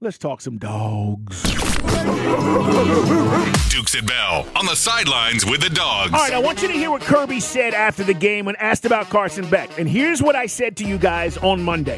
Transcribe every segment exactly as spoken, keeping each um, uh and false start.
Let's talk some dogs. Dukes and Bell on the sidelines with the dogs. All right, I want you to hear what Kirby said after the game when asked about Carson Beck. And here's what I said to you guys on Monday.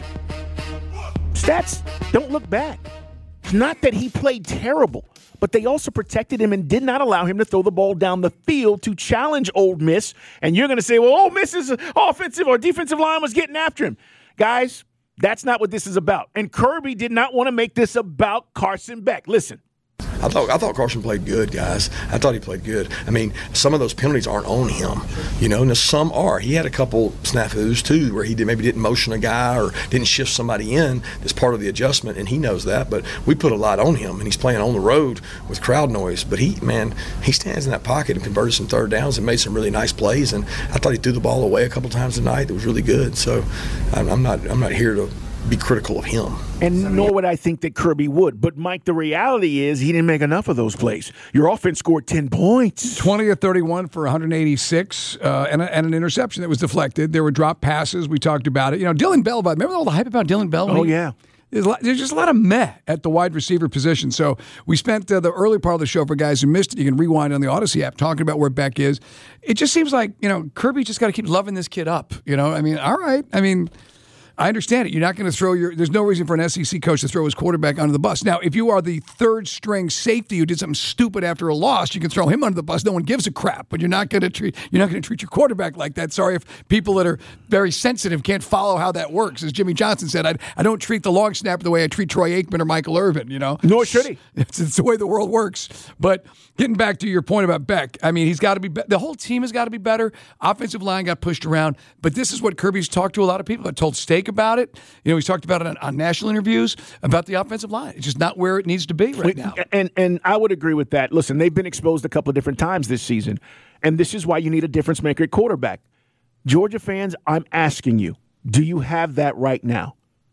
Stats don't look bad. It's not that he played terrible, but they also protected him and did not allow him to throw the ball down the field to challenge Ole Miss. And you're going to say, well, Ole Miss's offensive or defensive line was getting after him. Guys, that's not what this is about. And Kirby did not want to make this about Carson Beck. Listen. I thought I thought Carson played good, guys. I thought he played good. I mean, some of those penalties aren't on him, you know, and some are. He had a couple snafus, too, where he did, maybe didn't motion a guy or didn't shift somebody in as part of the adjustment, and he knows that. But we put a lot on him, and he's playing on the road with crowd noise. But he, man, he stands in that pocket and converted some third downs and made some really nice plays. And I thought he threw the ball away a couple times tonight. That was really good. So I'm, I'm not I'm not here to be critical of him. And nor would I think that Kirby would. But, Mike, the reality is he didn't make enough of those plays. Your offense scored ten points. twenty of thirty-one for one eighty-six uh, and, a, and an interception that was deflected. There were drop passes. We talked about it. You know, Dylan Bell, remember all the hype about Dylan Bell? Oh, he, yeah. There's, a lot, there's just a lot of meh at the wide receiver position. So we spent uh, the early part of the show, for guys who missed it, you can rewind on the Odyssey app, talking about where Beck is. It just seems like, you know, Kirby just got to keep loving this kid up. You know, I mean, all right. I mean, I understand it. You're not going to throw your – there's no reason for an S E C coach to throw his quarterback under the bus. Now, if you are the third-string safety who did something stupid after a loss, you can throw him under the bus. No one gives a crap. But you're not going to treat you're not going to treat your quarterback like that. Sorry if people that are very sensitive can't follow how that works. As Jimmy Johnson said, I, I don't treat the long snapper the way I treat Troy Aikman or Michael Irvin, you know. Nor should he. It's, it's the way the world works. But getting back to your point about Beck, I mean, he's got to be, be – the whole team has got to be better. Offensive line got pushed around. But this is what Kirby's talked to a lot of people. I told Steak about it. You know, he's talked about it on, on national interviews about the offensive line. It's just not where it needs to be right now. And and I would agree with that. Listen, they've been exposed a couple of different times this season, and this is why you need a difference maker at quarterback. Georgia fans, I'm asking you, do you have that right now?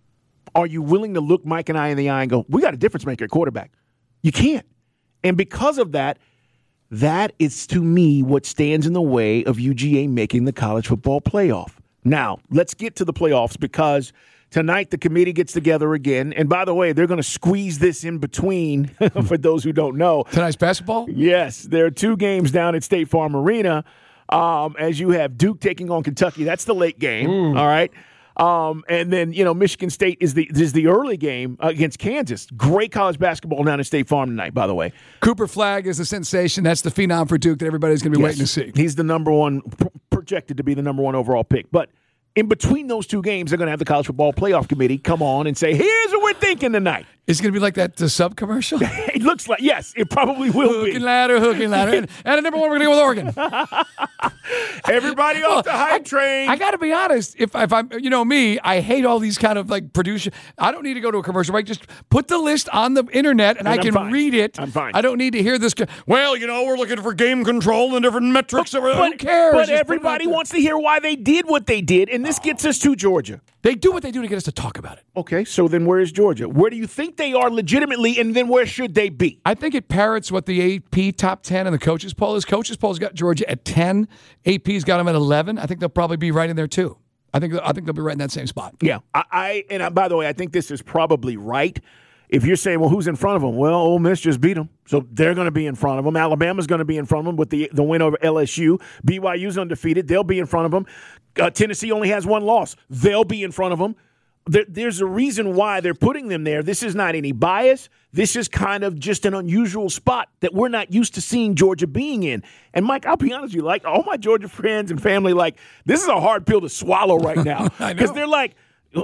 Are you willing to look Mike and I in the eye and go, we got a difference maker at quarterback? You can't. And because of that, that is, to me, what stands in the way of U G A making the college football playoff. Now, let's get to the playoffs, because tonight the committee gets together again. And by the way, they're going to squeeze this in between, for those who don't know. Tonight's basketball? Yes. There are two games down at State Farm Arena, um, as you have Duke taking on Kentucky. That's the late game, Ooh. all right? Um, and then, you know, Michigan State is the is the early game against Kansas. Great college basketball down at State Farm tonight, by the way. Cooper Flagg is the sensation. That's the phenom for Duke that everybody's going to be yes. waiting to see. He's the number one, pr- projected to be the number one overall pick. But in between those two games, they're going to have the College Football Playoff Committee come on and say, here's what we're thinking tonight. Is it going to be like that uh, sub commercial? It looks like, yes, it probably will hook be. Hook and ladder, hook and ladder. And, and at number one, we're going to go with Oregon. Everybody off well, the hype I, train. I got to be honest. If, if I'm, you know me, I hate all these kind of like producer. I don't need to go to a commercial break. Just put the list on the internet and, and I can fine. read it. I'm fine. I don't need to hear this. Well, you know, we're looking for game control and different metrics. But, but, who cares? But everybody wants to hear why they did what they did, and this oh. gets us to Georgia. They do what they do to get us to talk about it. Okay, so then where is Georgia? Where do you think they are legitimately, and then where should they be? I think it parrots what the A P top ten and the coaches poll is. Coaches poll's got Georgia at ten. A P's got them at eleven. I think they'll probably be right in there too. I think I think they'll be right in that same spot. Yeah, I, I and I, by the way, I think this is probably right. If you're saying, well, who's in front of them? Well, Ole Miss just beat them, so they're going to be in front of them. Alabama's going to be in front of them with the the win over L S U. B Y U's undefeated; they'll be in front of them. Uh, Tennessee only has one loss; they'll be in front of them. There, there's a reason why they're putting them there. This is not any bias. This is kind of just an unusual spot that we're not used to seeing Georgia being in. And, Mike, I'll be honest with you, like, all my Georgia friends and family, like, this is a hard pill to swallow right now. Because they're like,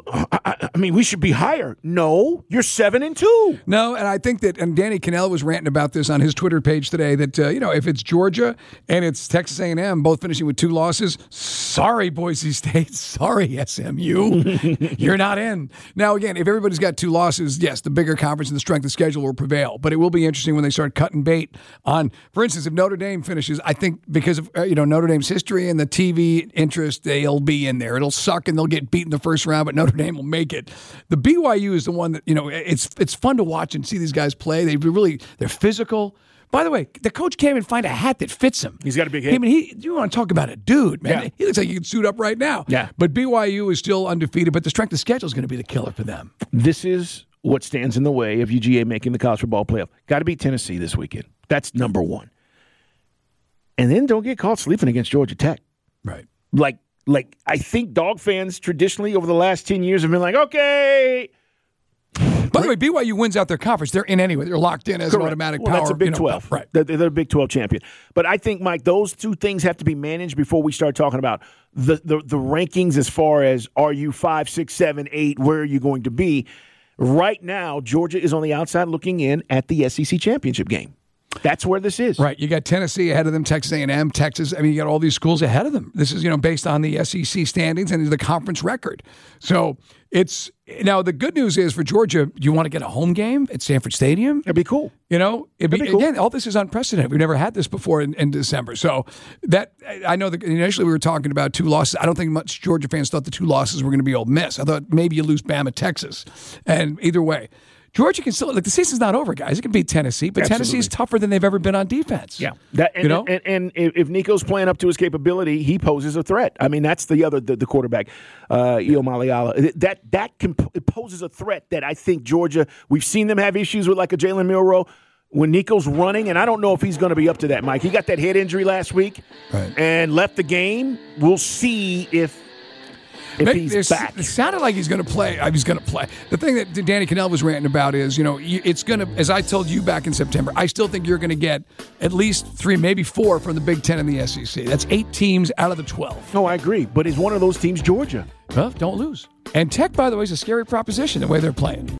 I, I mean, we should be higher. No, you're seven and two. No, and I think that, and Danny Cannell was ranting about this on his Twitter page today, that, uh, you know, if it's Georgia and it's Texas A and M, both finishing with two losses, sorry, Boise State, sorry, S M U, you're not in. Now, again, if everybody's got two losses, yes, the bigger conference and the strength of schedule will prevail, but it will be interesting when they start cutting bait on, for instance, if Notre Dame finishes, I think because of, uh, you know, Notre Dame's history and the T V interest, they'll be in there. It'll suck and they'll get beat in the first round, but Notre Dame will make it. The B Y U is the one that, you know, it's it's fun to watch and see these guys play. They really, they're physical. By the way, the coach can't even find a hat that fits him. He's got a big head. I mean, he, you want to talk about a dude, man. Yeah. He looks like he can suit up right now. Yeah. But B Y U is still undefeated, but the strength of schedule is going to be the killer for them. This is what stands in the way of U G A making the college football playoff. Got to beat Tennessee this weekend. That's number one. And then don't get caught sleeping against Georgia Tech. Right. Like, like I think dog fans traditionally over the last ten years have been like, okay. By the way, B Y U wins out their conference. They're in anyway. They're locked in as Correct. an automatic well, power. That's a Big you know, twelve. Right. They're, they're a Big twelve champion. But I think, Mike, those two things have to be managed before we start talking about the, the, the rankings as far as are you five, six, seven, eight, where are you going to be? Right now, Georgia is on the outside looking in at the S E C championship game. That's where this is. Right. You got Tennessee ahead of them, Texas A and M, Texas. I mean, you got all these schools ahead of them. This is, you know, based on the S E C standings and the conference record. So it's now the good news is for Georgia, you want to get a home game at Sanford Stadium. That'd be cool. You know, it'd be, That'd be cool. Again, all this is unprecedented. We've never had this before in, in December. So that I know that initially we were talking about two losses. I don't think much Georgia fans thought the two losses were going to be Ole Miss. I thought maybe you lose Bama, Texas. And either way, Georgia can still, like, the season's not over, guys. It can beat Tennessee, but Absolutely. Tennessee's tougher than they've ever been on defense. Yeah. That, and, you know? and, and, and if Nico's playing up to his capability, he poses a threat. I mean, that's the other, the, the quarterback, uh, Io Maliala. That, that can, it poses a threat that I think Georgia, we've seen them have issues with, like a Jalen Milroe. When Nico's running, and I don't know if he's going to be up to that, Mike. He got that head injury last week Right. and left the game. We'll see if if But he's there's- back. It sounded like he's going to play. I He's going to play. The thing that Danny Cannell was ranting about is, you know, you- it's going to, as I told you back in September, I still think you're going to get at least three, maybe four from the Big Ten and the S E C. That's eight teams out of the twelve. No, I agree. But is one of those teams Georgia? Well, don't lose. And Tech, by the way, is a scary proposition the way they're playing.